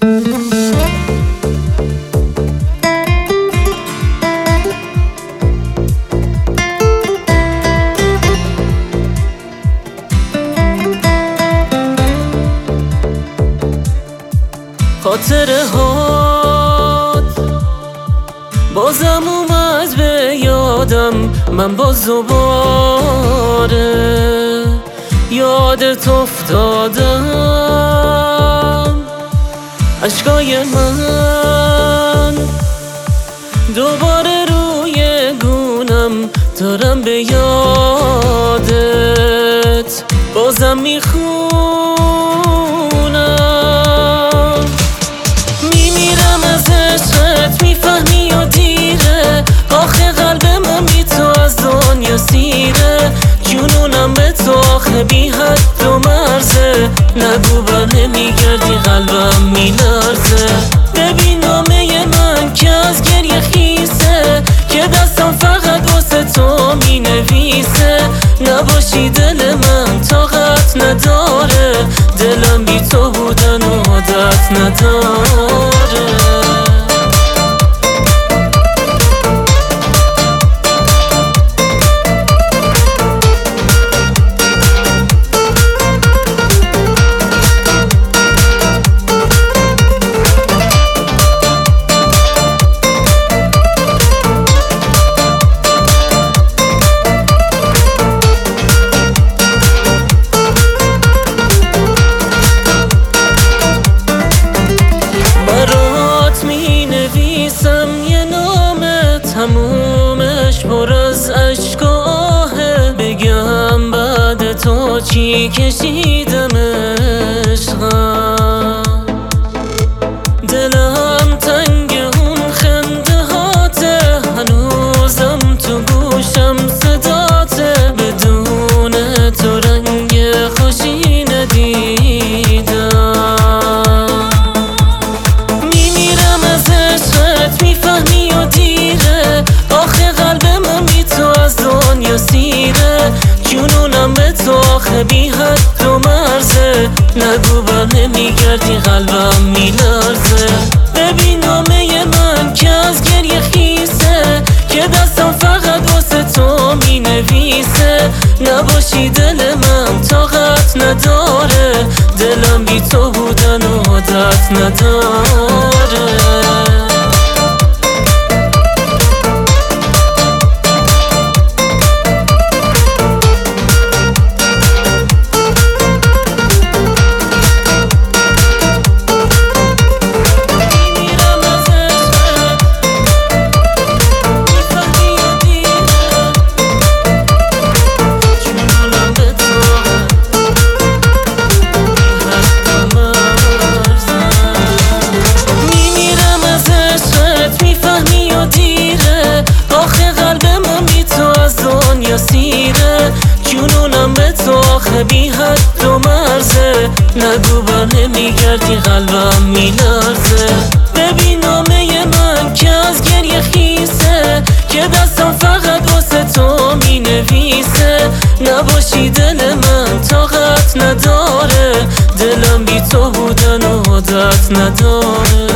خاطره هات بازم اومد به یادم، من باز دوباره یادت افتادم. اشکای من دوباره روی گونم، دارم به یادت بازم میخونم. میمیرم از عشقت، میفهمی یا دیره، آخه قلب من بی تو از دنیا سیره. جنونم به تو آخه بی حد و مرزه، نگو بر نمیگردی قلبم مینرزه. ببین نامه من که از گریه خیسه، که دستم فقط واسه تو مینویسه. نباشی دل من طاقت نداره، دلم بی تو بودن و عادت نداره. تمومش پر از اشکاهه، بگم بعد تو چی کشیدم عشقم. دلم تنگ اون خنده هاته، هنوزم تو گوشم صداته. بدون تو رنگ خوشی ندیدم. میمیرم از عشقت، میفهمی یا دیره، آخه قلب من بی تو از دنیا سیره. جنونم به تو آخه بی حد و مرزه، نگو بر نمیگردی قلبم مینرزه. ببین نامه من که از گریه خیسه، که دستم فقط واسه تو مینویسه. نباشی دل من طاقت نداره، دلم بی تو بودن و عادت نداره. جنونم به تو آخه بی حد و مرزه، نگو بر نمیگردی قلبم مینرزه. ببین نامه من که از گریه خیسه، که دستم فقط واسه تو مینویسه. نباشی دل من طاقت نداره، دلم بی تو بودن و عادت نداره.